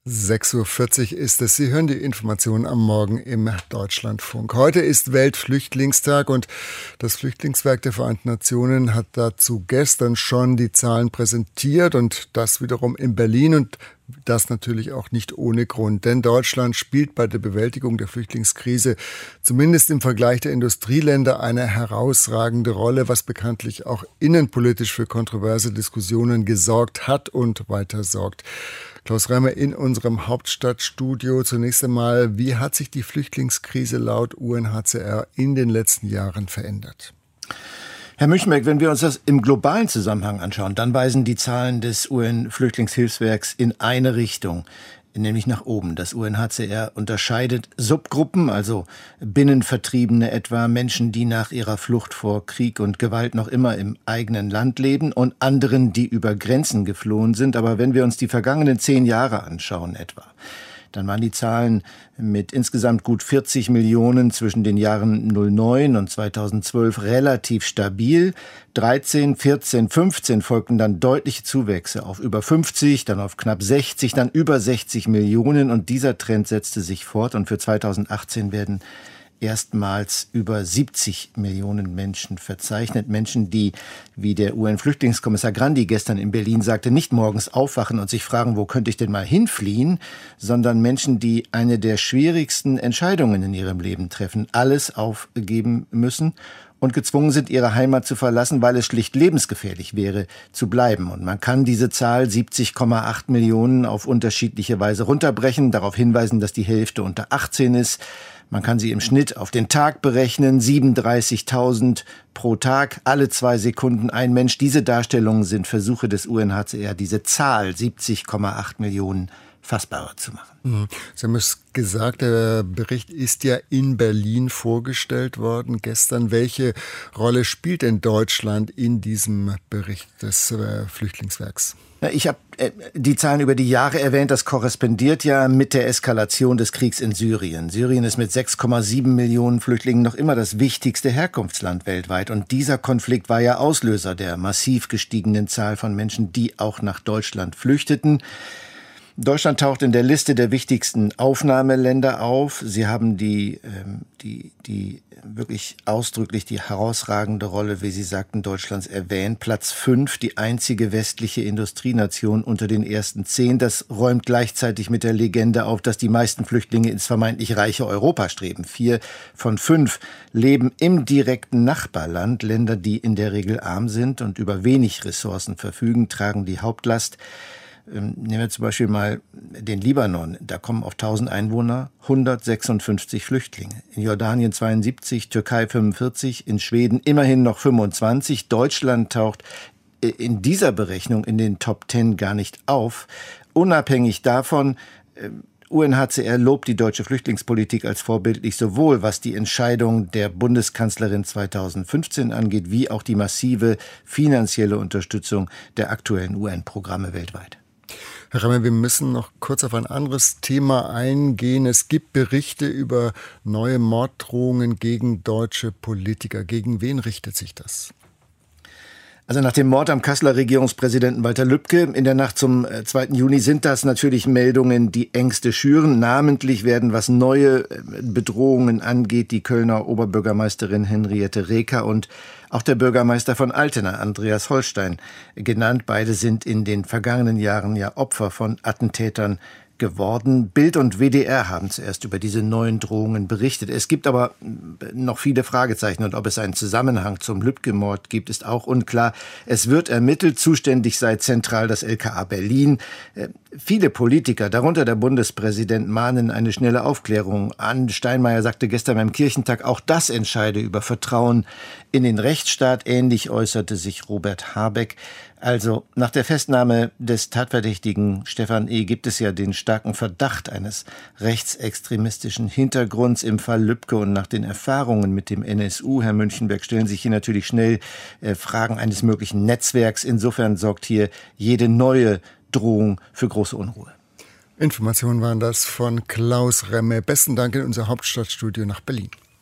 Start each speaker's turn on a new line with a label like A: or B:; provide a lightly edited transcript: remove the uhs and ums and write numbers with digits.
A: 6:40 Uhr ist es. Sie hören die Informationen am Morgen im Deutschlandfunk. Heute ist Weltflüchtlingstag und das Flüchtlingswerk der Vereinten Nationen hat dazu gestern schon die Zahlen präsentiert und das wiederum in Berlin und das natürlich auch nicht ohne Grund, denn Deutschland spielt bei der Bewältigung der Flüchtlingskrise zumindest im Vergleich der Industrieländer eine herausragende Rolle, was bekanntlich auch innenpolitisch für kontroverse Diskussionen gesorgt hat und weiter sorgt. Klaus Remmer in unserem Hauptstadtstudio. Zunächst einmal, wie hat sich die Flüchtlingskrise laut UNHCR in den letzten Jahren verändert?
B: Herr Münchenberg, wenn wir uns das im globalen Zusammenhang anschauen, dann weisen die Zahlen des UN-Flüchtlingshilfswerks in eine Richtung, nämlich nach oben. Das UNHCR unterscheidet Subgruppen, also Binnenvertriebene etwa, Menschen, die nach ihrer Flucht vor Krieg und Gewalt noch immer im eigenen Land leben und anderen, die über Grenzen geflohen sind. Aber wenn wir uns die vergangenen 10 Jahre anschauen etwa, dann waren die Zahlen mit insgesamt gut 40 Millionen zwischen den Jahren 2009 und 2012 relativ stabil. 13, 14, 15 folgten dann deutliche Zuwächse auf über 50, dann auf knapp 60, dann über 60 Millionen. Und dieser Trend setzte sich fort. Und für 2018 werden erstmals über 70 Millionen Menschen verzeichnet. Menschen, die, wie der UN-Flüchtlingskommissar Grandi gestern in Berlin sagte, nicht morgens aufwachen und sich fragen, wo könnte ich denn mal hinfliehen, sondern Menschen, die eine der schwierigsten Entscheidungen in ihrem Leben treffen, alles aufgeben müssen und gezwungen sind, ihre Heimat zu verlassen, weil es schlicht lebensgefährlich wäre, zu bleiben. Und man kann diese Zahl 70,8 Millionen auf unterschiedliche Weise runterbrechen, darauf hinweisen, dass die Hälfte unter 18 ist. Man kann sie im Schnitt auf den Tag berechnen, 37.000 pro Tag, alle 2 Sekunden ein Mensch. Diese Darstellungen sind Versuche des UNHCR, diese Zahl 70,8 Millionen fassbarer zu machen.
A: Sie haben es gesagt, der Bericht ist ja in Berlin vorgestellt worden gestern. Welche Rolle spielt denn Deutschland in diesem Bericht des Flüchtlingswerks?
B: Ich habe die Zahlen über die Jahre erwähnt. Das korrespondiert ja mit der Eskalation des Kriegs in Syrien. Syrien ist mit 6,7 Millionen Flüchtlingen noch immer das wichtigste Herkunftsland weltweit. Und dieser Konflikt war ja Auslöser der massiv gestiegenen Zahl von Menschen, die auch nach Deutschland flüchteten. Deutschland taucht in der Liste der wichtigsten Aufnahmeländer auf. Sie haben die wirklich ausdrücklich die herausragende Rolle, wie Sie sagten, Deutschlands erwähnt. Platz 5, die einzige westliche Industrienation unter den ersten 10. Das räumt gleichzeitig mit der Legende auf, dass die meisten Flüchtlinge ins vermeintlich reiche Europa streben. 4 von 5 leben im direkten Nachbarland. Länder, die in der Regel arm sind und über wenig Ressourcen verfügen, tragen die Hauptlast. Nehmen wir zum Beispiel mal den Libanon. Da kommen auf 1000 Einwohner 156 Flüchtlinge. In Jordanien 72, Türkei 45, in Schweden immerhin noch 25. Deutschland taucht in dieser Berechnung in den Top 10 gar nicht auf. Unabhängig davon, UNHCR lobt die deutsche Flüchtlingspolitik als vorbildlich, sowohl was die Entscheidung der Bundeskanzlerin 2015 angeht, wie auch die massive finanzielle Unterstützung der aktuellen UN-Programme weltweit.
A: Herr Remmer, wir müssen noch kurz auf ein anderes Thema eingehen. Es gibt Berichte über neue Morddrohungen gegen deutsche Politiker. Gegen wen richtet sich das?
B: Also nach dem Mord am Kasseler Regierungspräsidenten Walter Lübcke in der Nacht zum 2. Juni sind das natürlich Meldungen, die Ängste schüren. Namentlich werden, was neue Bedrohungen angeht, die Kölner Oberbürgermeisterin Henriette Reker und auch der Bürgermeister von Altena, Andreas Holstein, genannt. Beide sind in den vergangenen Jahren ja Opfer von Attentätern geworden. Bild und WDR haben zuerst über diese neuen Drohungen berichtet. Es gibt aber noch viele Fragezeichen und ob es einen Zusammenhang zum Lübcke-Mord gibt, ist auch unklar. Es wird ermittelt, zuständig sei zentral das LKA Berlin. Viele Politiker, darunter der Bundespräsident, mahnen eine schnelle Aufklärung an. Steinmeier sagte gestern beim Kirchentag, auch das entscheide über Vertrauen in den Rechtsstaat. Ähnlich äußerte sich Robert Habeck. Also nach der Festnahme des Tatverdächtigen Stefan E. gibt es ja den starken Verdacht eines rechtsextremistischen Hintergrunds im Fall Lübcke. Und nach den Erfahrungen mit dem NSU, Herr Münchenberg, stellen sich hier natürlich schnell Fragen eines möglichen Netzwerks. Insofern sorgt hier jede neue Drohung für große Unruhe.
A: Informationen waren das von Klaus Remme. Besten Dank in unser Hauptstadtstudio nach Berlin.